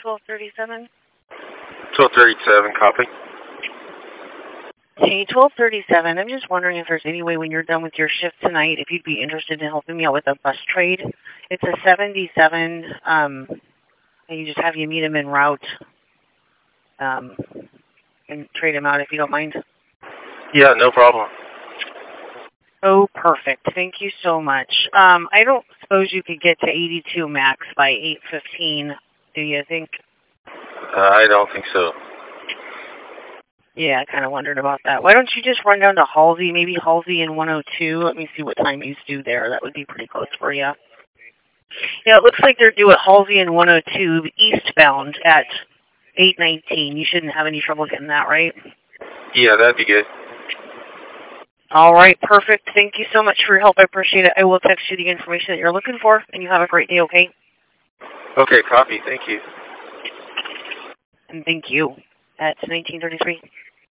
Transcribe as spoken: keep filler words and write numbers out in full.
twelve thirty-seven. twelve thirty-seven, copy. Hey, twelve thirty-seven. I'm just wondering if there's any way when you're done with your shift tonight, if you'd be interested in helping me out with a bus trade. It's a seventy-seven, um, and you just have you meet him en route, um, and trade him out if you don't mind. Yeah, no problem. Oh, perfect. Thank you so much. Um, I don't suppose you could get to eighty-two max by eight fifteen, do you think? Uh, I don't think so. Yeah, I kind of wondered about that. Why don't you just run down to Halsey, maybe Halsey in one oh two? Let me see what time he's due there. That would be pretty close for you. Yeah, it looks like they're due at Halsey in one oh two, eastbound at eight nineteen. You shouldn't have any trouble getting that, right? Yeah, that'd be good. All right, perfect. Thank you so much for your help. I appreciate it. I will text you the information that you're looking for, and you have a great day, okay? Okay, copy. Thank you. And thank you. At nineteen thirty-three.